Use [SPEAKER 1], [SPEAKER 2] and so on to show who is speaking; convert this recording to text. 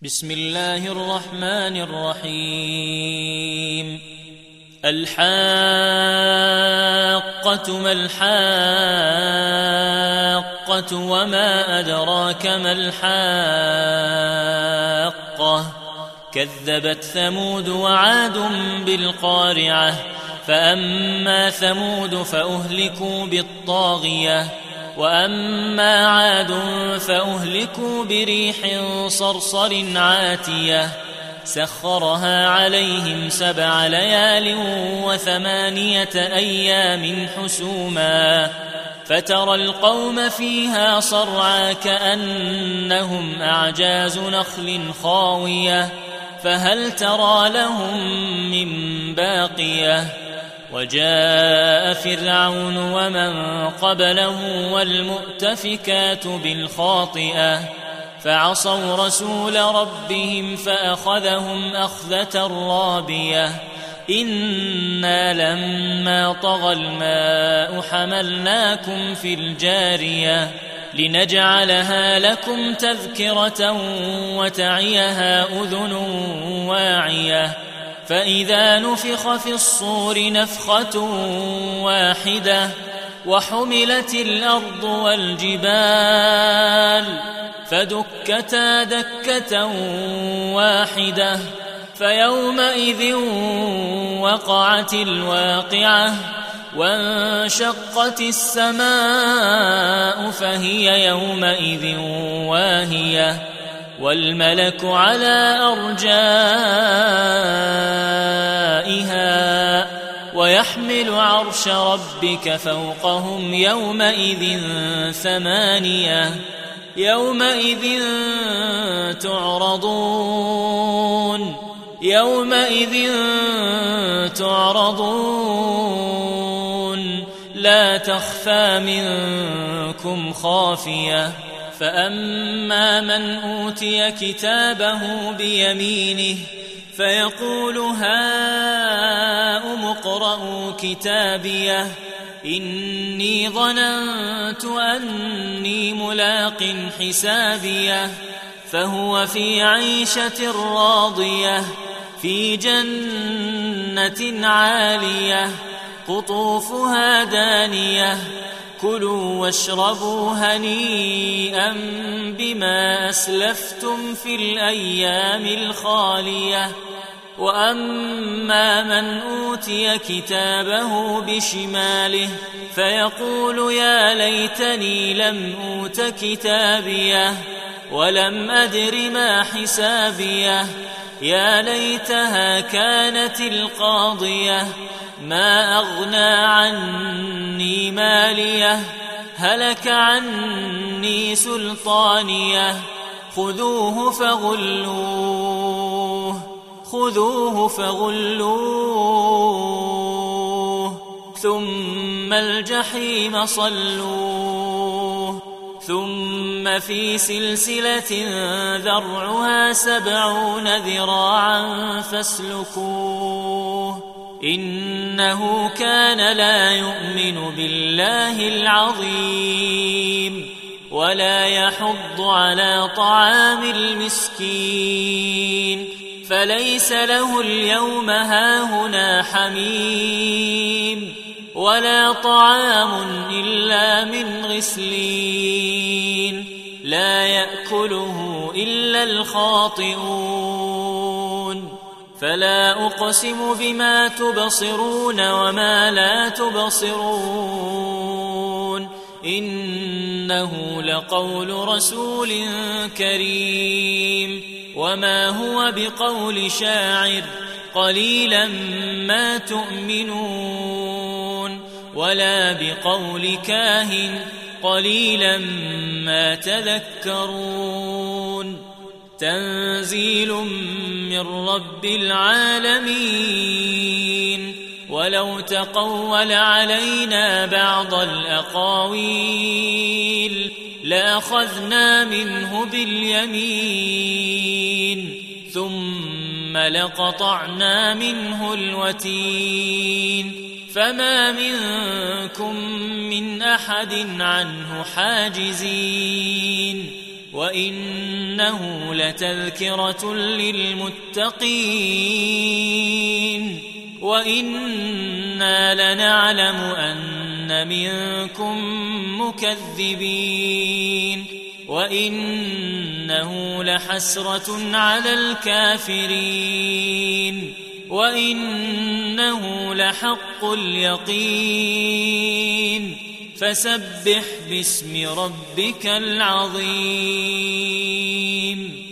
[SPEAKER 1] بسم الله الرحمن الرحيم. الحاقة ما الحاقة وما أدراك ما الحاقة. كذبت ثمود وعاد بالقارعة. فأما ثمود فأهلكوا بالطاغية وأما عاد فأهلكوا بريح صرصر عاتية سخرها عليهم 7 ليال و8 أيام حسوما فترى القوم فيها صرعى كأنهم أعجاز نخل خاوية فهل ترى لهم من باقية. وجاء فرعون ومن قبله والمؤتفكات بالخاطئة فعصوا رسول ربهم فأخذهم أخذة رابية. إنا لما طغى الماء حملناكم في الجارية لنجعلها لكم تذكرة وتعيها أذن واعية. فإذا نفخ في الصور نفخة واحدة وحملت الأرض والجبال فدكتا دكة واحدة فيومئذ وقعت الواقعة وانشقت السماء فهي يومئذ واهية والملك على أرجائها ويحمل عرش ربك فوقهم يومئذ 8 يومئذ تعرضون لا تخفى منكم خافية. فأما من أوتي كتابه بيمينه فيقول هاؤم اقرءوا كتابيه إني ظننت أني ملاق حسابيه فهو في عيشة راضية في جنة عالية قطوفها دانية كلوا واشربوا هنيئا بما أسلفتم في الأيام الخالية. وأما من أوتي كتابه بشماله فيقول يا ليتني لم أوت كتابيه ولم أدر ما حسابيه يا ليتها كانت القاضية ما أغنى عني ماليه هلك عني سلطانيه خذوه فغلوه ثم الجحيم صلوه ثم في سلسلة ذرعها 70 ذراعا فاسلكوه إنه كان لا يؤمن بالله العظيم ولا يحض على طعام المسكين فليس له اليوم هاهنا حميم ولا طعام إلا من غسلين لا يأكله إلا الخاطئون. فلا أقسم بما تبصرون وما لا تبصرون إنه لقول رسول كريم وما هو بقول شاعر قليلا ما تؤمنون ولا بقول كاهن قليلا ما تذكرون. تنزيل من رب العالمين ولو تقول علينا بعض الأقاويل لأخذنا منه باليمين ثم لقطعنا منه الوتين فما منكم من أحد عنه حاجزين وإنه لتذكرة للمتقين وإنا لنعلم أن منكم مكذبين وإنه لحسرة على الكافرين وإنه لحق اليقين فسبح باسم ربك العظيم.